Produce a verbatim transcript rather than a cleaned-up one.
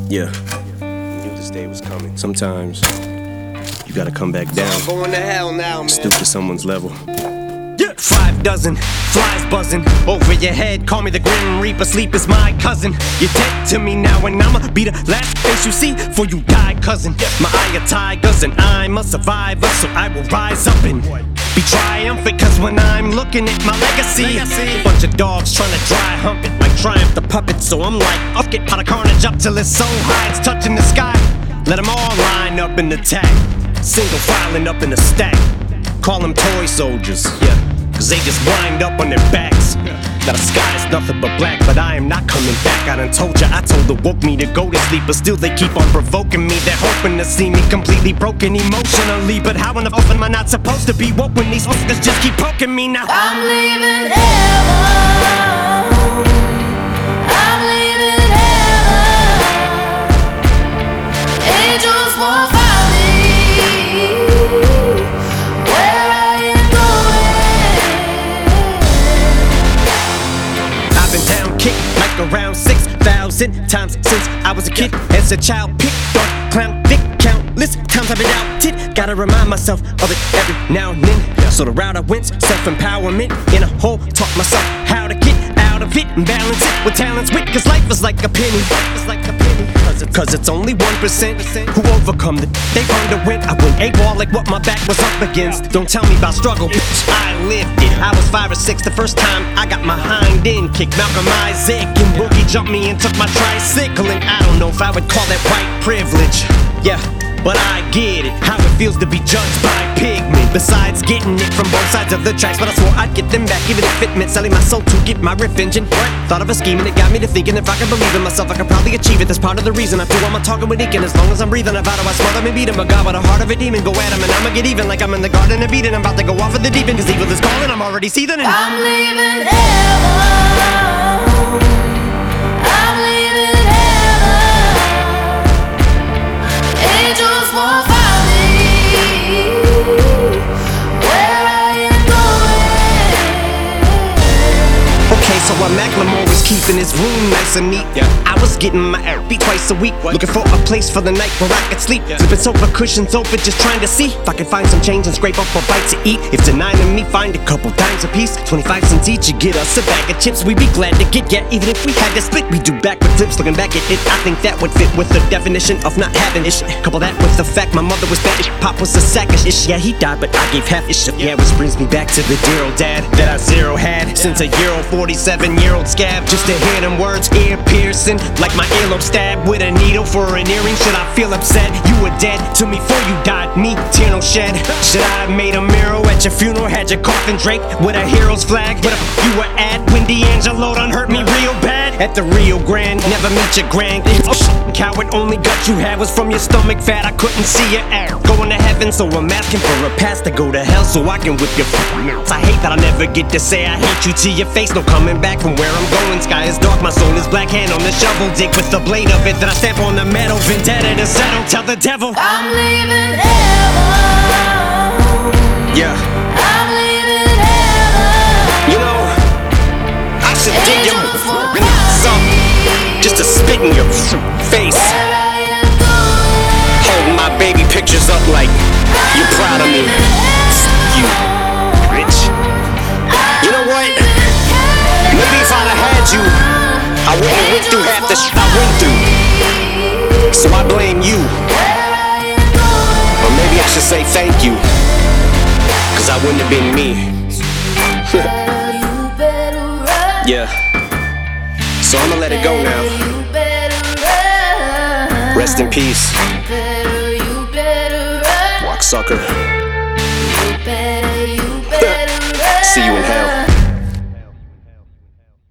Yeah. Knew this day was coming. Sometimes you gotta come back down. I'm going to hell now, man. Stoop to someone's level. Yeah. Five dozen flies buzzing over your head. Call me the Grim Reaper. Sleep is my cousin. You're dead to me now, and I'ma be the last face you see before you die, cousin. My eye of tigers, and I'm a survivor, so I will rise up and be triumphant. Cause when I'm looking at my legacy, a bunch of dogs trying to dry hump it like Triumph the puppet. So I'm like, up it, pot of carnage up till it's so high it's touching the sky. Let them all line up and attack, single filing up in a stack. Call them toy soldiers, yeah, cause they just wind up on their backs. Now the sky is nothing but black, but I am not coming back. I done told ya, I told her woke me to go to sleep, but still they keep on provoking me. They're hoping to see me completely broken emotionally. But how in the fuck am I not supposed to be woke when these fuckers just keep poking me now? I'm leaving heaven. I'm leaving heaven. Angels won't find me where I am going. I've been down, kicked like around six thousand times since I was a kid. As a child, picked on clown, dick, countless times I've been outed. Gotta remind myself of it every now and then. So the route I went, self-empowerment in a hole. Taught myself how to get out of it and balance it with talents wit. Cause life is like a penny, life is like a penny. Cause, it, Cause it's only one percent who overcome the they learn to win. I went eight ball like what my back was up against. Don't tell me about struggle, bitch, I lived it. I was five or six the first time I got my hind end kicked. Malcolm Isaac and Boogie jumped me and took my tricycle. And I don't know if I would call that white privilege. Yeah, but I get it, how it feels to be judged by pigment. Besides getting it from both sides of the tracks, but I swore I'd get them back, even if it meant selling my soul to get my riff engine. Thought of a scheme and it got me to thinking if I can believe in myself, I could probably achieve it. That's part of the reason I do all my talking with Deacon. As long as I'm breathing, I vow to I smother and beat him. A god with a heart of a demon, go at him and I'ma get even. Like I'm in the garden of Eden, I'm about to go off of the deep end. Cause evil is calling, I'm already seething and I'm leaving heaven. I'm leaving heaven. Angels won't find me where I am going. okay, so while Macklemore was keeping his room nice and neat, yeah, I was getting my air beat twice a week. What? Looking for a place for the night where I could sleep, yeah. Flipping sofa cushions open, just trying to see if I can find some change and scrape up a bite to eat. If denying me, find a couple dimes a piece, twenty-five cents each, you get us a bag of chips. We'd be glad to get, yeah, even if we had to split. We do backward flips, looking back at it, I think that would fit with the definition of not having ish. Couple that with the fact my mother was bad, pop was a sack of ish. Yeah, he died, but I gave half ish. Yeah, which brings me back to the dear old dad that I zero had since a year old forty-seven year old scab. Just to hear them words, ear piercing, like my earlobe stabbed with a needle for an earring. Should I feel upset? You were dead to me before you died, me, tear no shed. Should I have made a mural at your funeral? Had your coffin draped with a hero's flag? What if you were at when D'Angelo done hurt me real bad? At the Rio Grande, never meet your grand. Oh, coward, only gut you had was from your stomach fat. I couldn't see your air going to heaven, so I'm asking for a pass to go to hell so I can whip your fucking mouth. I hate that I never get to say I hate you to your face. No coming back from where I'm going. Sky is dark, my soul is black. Hand on the shovel, dig with the blade of it. Then I stamp on the metal, vendetta to settle. Tell the devil I'm leaving heaven. Yeah, I'm leaving heaven. you know, I should dig your some just to spit in your face. Hold my baby pictures up like you're proud of me. You bitch. You know what? Maybe if I'd have had you, I wouldn't have went through half the shit I went through. So I blame you. Or maybe I should say thank you, cause I wouldn't have been me. Yeah. So I'ma let it go now. Rest in peace, rock sucker. See you in hell.